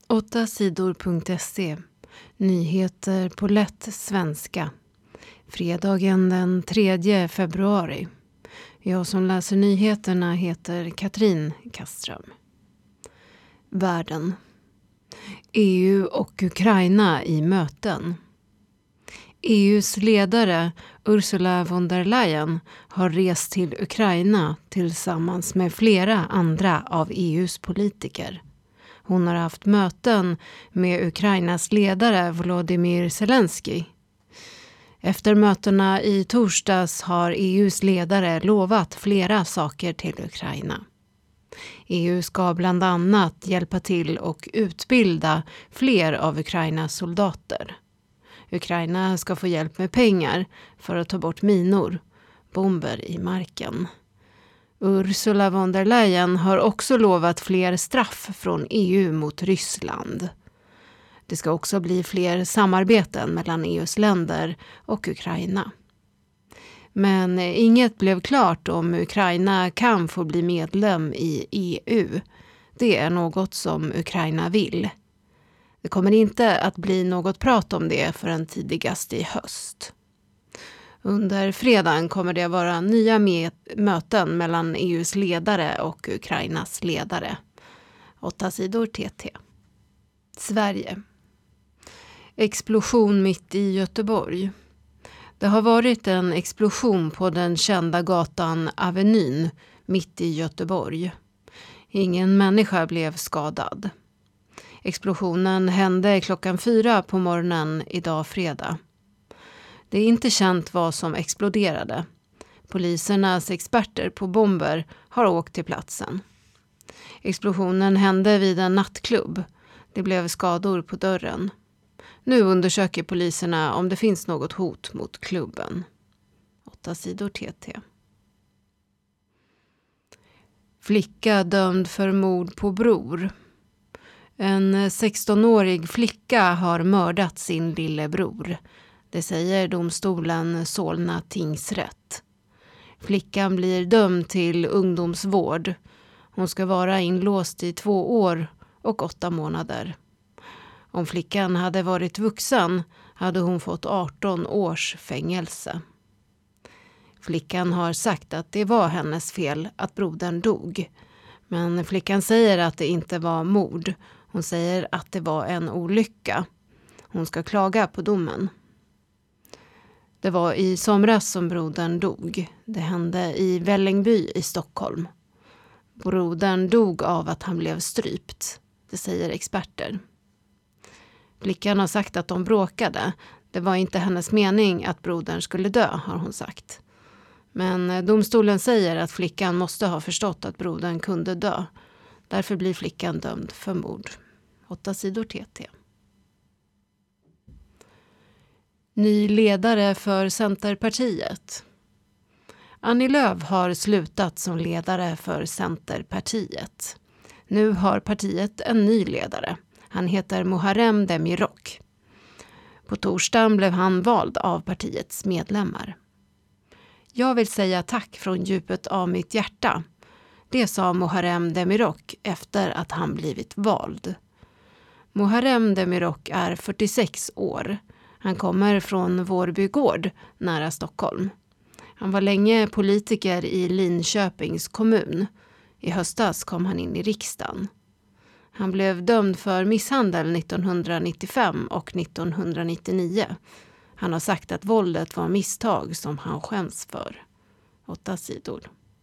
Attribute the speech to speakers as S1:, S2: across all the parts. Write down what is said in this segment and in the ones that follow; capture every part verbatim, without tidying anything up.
S1: åtta sidor punkt se. Nyheter på lätt svenska. Fredagen den tredje februari. Jag som läser nyheterna heter Katrin Kaström. Världen. E U och Ukraina i möten. E U:s ledare Ursula von der Leyen har rest till Ukraina tillsammans med flera andra av E U:s politiker. Hon har haft möten med Ukrainas ledare Volodymyr Zelensky. Efter mötena i torsdags har E U:s ledare lovat flera saker till Ukraina. E U ska bland annat hjälpa till och utbilda fler av Ukrainas soldater. Ukraina ska få hjälp med pengar för att ta bort minor, bomber i marken. Ursula von der Leyen har också lovat fler straff från E U mot Ryssland. Det ska också bli fler samarbeten mellan E U:s länder och Ukraina. Men inget blev klart om Ukraina kan få bli medlem i E U. Det är något som Ukraina vill. Det kommer inte att bli något prat om det förrän tidigast i höst. Under fredagen kommer det vara nya möten mellan E U:s ledare och Ukrainas ledare. Åtta sidor T T. Sverige. Explosion mitt i Göteborg. Det har varit en explosion på den kända gatan Avenyn mitt i Göteborg. Ingen människa blev skadad. Explosionen hände klockan fyra på morgonen idag fredag. Det är inte känt vad som exploderade. Polisernas experter på bomber har åkt till platsen. Explosionen hände vid en nattklubb. Det blev skador på dörren. Nu undersöker poliserna om det finns något hot mot klubben. Åtta sidor T T. Flicka dömd för mord på bror. En sextonårig flicka har mördat sin lillebror. Det säger domstolen Solna tingsrätt. Flickan blir dömd till ungdomsvård. Hon ska vara inlåst i två år och åtta månader. Om flickan hade varit vuxen hade hon fått arton års fängelse. Flickan har sagt att det var hennes fel att brodern dog. Men flickan säger att det inte var mord. Hon säger att det var en olycka. Hon ska klaga på domen. Det var i somras som brodern dog. Det hände i Vällingby i Stockholm. Brodern dog av att han blev strypt. Det säger experter. Flickan har sagt att de bråkade. Det var inte hennes mening att brodern skulle dö, har hon sagt. Men domstolen säger att flickan måste ha förstått att brodern kunde dö. Därför blir flickan dömd för mord. Åtta sidor T T. Ny ledare för Centerpartiet. Annie Lööf har slutat som ledare för Centerpartiet. Nu har partiet en ny ledare. Han heter Muharrem Demirok. På torsdagen blev han vald av partiets medlemmar. Jag vill säga tack från djupet av mitt hjärta. Det sa Muharrem Demirok efter att han blivit vald. Muharrem Demirok är fyrtiosex år. Han kommer från Vårbygård nära Stockholm. Han var länge politiker i Linköpings kommun. I höstas kom han in i riksdagen. Han blev dömd för misshandel nittonhundranittiofem och nittonhundranittionio. Han har sagt att våldet var misstag som han skäms för. Åtta sidor.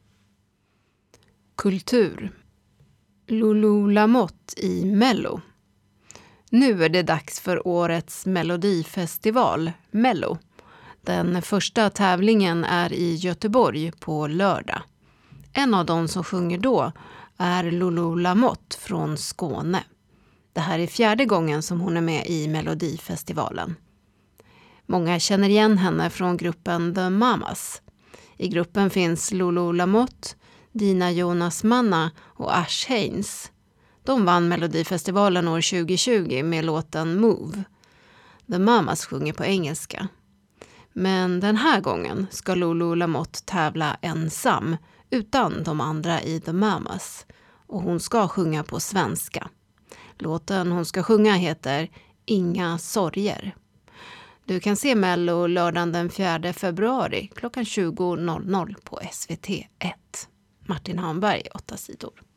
S1: Kultur. Lulu Lamotte i Mello. Nu är det dags för årets Melodifestival, Mello. Den första tävlingen är i Göteborg på lördag. En av de som sjunger då är Lulu Lamotte från Skåne. Det här är fjärde gången som hon är med i Melodifestivalen. Många känner igen henne från gruppen The Mamas. I gruppen finns Lulu Lamotte, Dina Jonas Manna och Ash Haynes. De vann Melodifestivalen år tjugohundratjugo med låten Move. The Mamas sjunger på engelska. Men den här gången ska Lulu Lamotte tävla ensam utan de andra i The Mamas. Och hon ska sjunga på svenska. Låten hon ska sjunga heter Inga sorger. Du kan se Mello lördagen den fjärde februari klockan tjugo på S V T ett. Martin Hamberg, åtta sidor.